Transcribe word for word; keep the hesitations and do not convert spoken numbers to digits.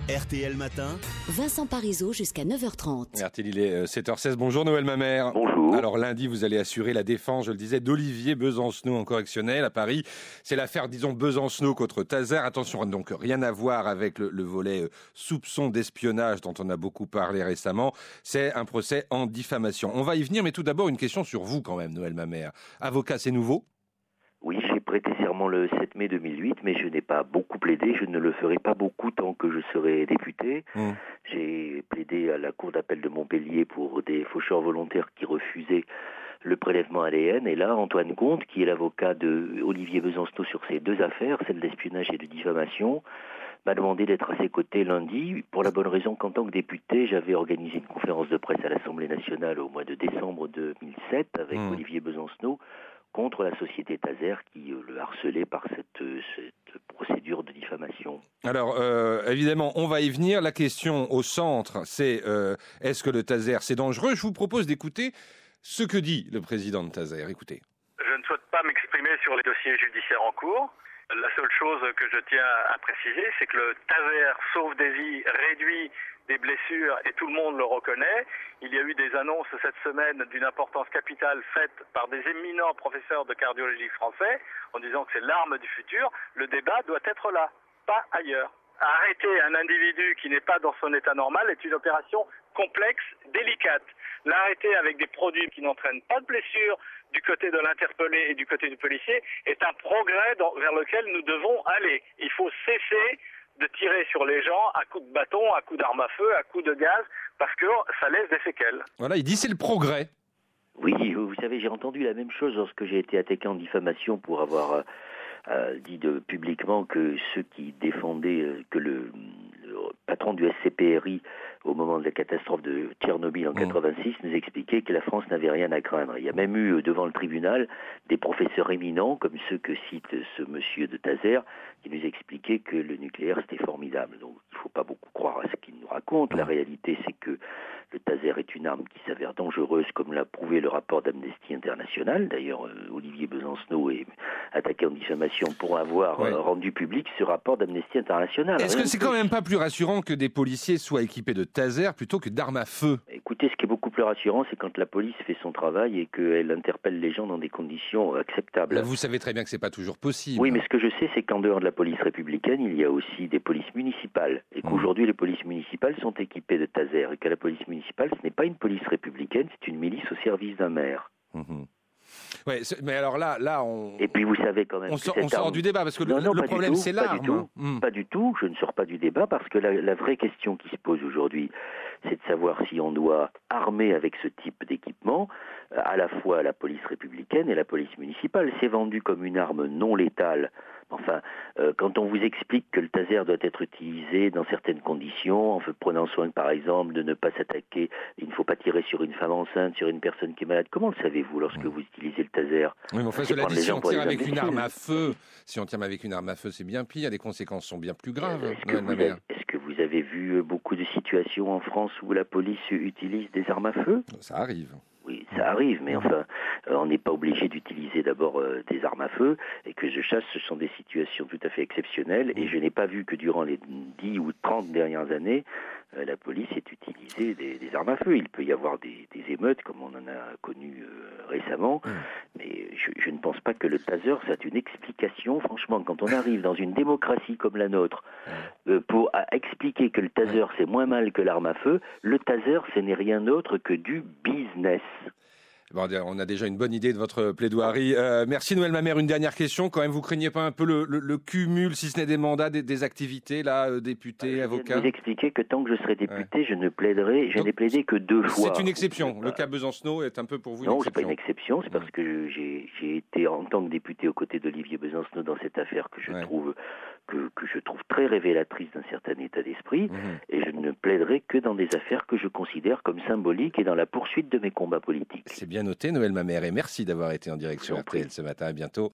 R T L Matin. Vincent Parisot jusqu'à neuf heures trente. R T L, il est sept heures seize. Bonjour Noël Mamère. Bonjour. Alors lundi, vous allez assurer la défense, je le disais, d'Olivier Besancenot en correctionnel à Paris. C'est l'affaire, disons, Besancenot contre Taser. Attention, donc rien à voir avec le, le volet euh, soupçon d'espionnage dont on a beaucoup parlé récemment. C'est un procès en diffamation. On va y venir, mais tout d'abord une question sur vous quand même, Noël Mamère. Avocat, c'est nouveau ? Oui, j'ai prêté serment le sept mai deux mille huit, mais je n'ai pas beaucoup plaidé. Je ne le ferai pas beaucoup tant que je serai député. Mmh. J'ai plaidé à la cour d'appel de Montpellier pour des faucheurs volontaires qui refusaient le prélèvement A D N. Et là, Antoine Comte, qui est l'avocat de Olivier Besancenot sur ces deux affaires, celle d'espionnage et de diffamation, m'a demandé d'être à ses côtés lundi, pour la bonne raison qu'en tant que député, j'avais organisé une conférence de presse à l'Assemblée nationale au mois de décembre deux mille sept avec mmh. Olivier Besancenot, contre la société Taser qui euh, le harcelait par cette, euh, cette procédure de diffamation. Alors, euh, évidemment, on va y venir. La question au centre, c'est euh, est-ce que le Taser, c'est dangereux ? Je vous propose d'écouter ce que dit le président de Taser. Écoutez. Je ne souhaite pas m'exprimer sur les dossiers judiciaires en cours. La seule chose que je tiens à préciser, c'est que le Taser sauve des vies, réduit des blessures et tout le monde le reconnaît. Il y a eu des annonces cette semaine d'une importance capitale faites par des éminents professeurs de cardiologie français en disant que c'est l'arme du futur. Le débat doit être là, pas ailleurs. Arrêter un individu qui n'est pas dans son état normal est une opération complexe, délicate. L'arrêter avec des produits qui n'entraînent pas de blessures du côté de l'interpellé et du côté du policier est un progrès dans, vers lequel nous devons aller. Il faut cesser de tirer sur les gens à coups de bâton, à coups d'arme à feu, à coups de gaz, parce que ça laisse des séquelles. Voilà, il dit c'est le progrès. Oui, vous savez, j'ai entendu la même chose lorsque j'ai été attaqué en diffamation pour avoir euh, euh, dit de, publiquement que ceux qui défendaient euh, que le, le patron du S C P R I au moment de la catastrophe de Tchernobyl en mmh. quatre-vingt-six, nous expliquait que la France n'avait rien à craindre. Il y a même eu devant le tribunal des professeurs éminents, comme ceux que cite ce monsieur de Taser, qui nous expliquaient que le nucléaire c'était formidable. Donc il ne faut pas beaucoup croire à ce qu'il nous raconte. La réalité c'est que le Taser est une arme qui s'avère dangereuse, comme l'a prouvé le rapport d'Amnesty International. D'ailleurs, euh, Olivier Besancenot est attaqué en diffamation pour avoir ouais. euh, rendu public ce rapport d'Amnesty International. Est-ce Rien que c'est quand même pas plus rassurant que des policiers soient équipés de Taser plutôt que d'armes à feu ? Écoutez, ce qui est beaucoup plus rassurant, c'est quand la police fait son travail et qu'elle interpelle les gens dans des conditions acceptables. Là, vous savez très bien que c'est pas toujours possible. Oui, mais ce que je sais, c'est qu'en dehors de la police républicaine, il y a aussi des polices municipales. Et qu'aujourd'hui, mmh. les polices municipales sont équipées de Taser. Et que la police municipale, ce n'est pas une police républicaine, c'est une milice au service d'un maire. Mmh. Ouais, mais alors là, là, on. Et puis vous savez quand même. On, que sort, on sort arme... du débat parce que non, le, non, le problème tout, c'est l'arme. Pas du tout. Mmh. Pas du tout. Je ne sors pas du débat parce que la, la vraie question qui se pose aujourd'hui, c'est de savoir si on doit armer avec ce type d'équipement à la fois la police républicaine et la police municipale. C'est vendu comme une arme non létale. Enfin, euh, quand on vous explique que le Taser doit être utilisé dans certaines conditions, en prenant soin, par exemple, de ne pas s'attaquer, il ne faut pas tirer sur une femme enceinte, sur une personne qui est malade. Comment le savez-vous lorsque mmh. vous utilisez le Taser ? Oui, mais enfin, cela dit, si on tire avec une arme à feu, si on tire avec une arme à feu, c'est bien pire. Les conséquences sont bien plus graves. Est-ce que, vous avez, est-ce que vous avez vu beaucoup de situations en France où la police utilise des armes à feu ? Ça arrive. Oui, ça arrive, mais enfin, euh, on n'est pas obligé d'utiliser d'abord euh, des armes à feu, et que je chasse, ce sont des situations tout à fait exceptionnelles, et je n'ai pas vu que durant les dix ou trente dernières années, euh, la police ait utilisé des, des armes à feu. Il peut y avoir des, des émeutes, comme on en a connu euh, récemment, mais je, je ne pense pas que le Taser, c'est une explication. Franchement, quand on arrive dans une démocratie comme la nôtre, euh, pour à expliquer que le Taser, c'est moins mal que l'arme à feu, le Taser, ce n'est rien d'autre que du business. Bon, on a déjà une bonne idée de votre plaidoirie. Euh, merci Noël Mamère. Une dernière question. Quand même, vous craignez pas un peu le, le, le cumul, si ce n'est des mandats, des, des activités, là, euh, député, euh, avocat ? Je vais vous expliquer que tant que je serai député, ouais. je ne plaiderai, je Donc, n'ai plaidé que deux fois. C'est une exception. Le cas Besancenot est un peu pour vous une non, exception. Non, c'est pas une exception. C'est parce que j'ai, j'ai été en tant que député aux côtés d'Olivier Besancenot dans cette affaire que je ouais. trouve que, que je trouve très révélatrice d'un certain état d'esprit. Mmh. Et je ne plaiderai que dans des affaires que je considère comme symboliques et dans la poursuite de mes combats politiques. C'est bien noté, Noël Mamère. Et merci d'avoir été en direct sur R T L ce matin. À bientôt.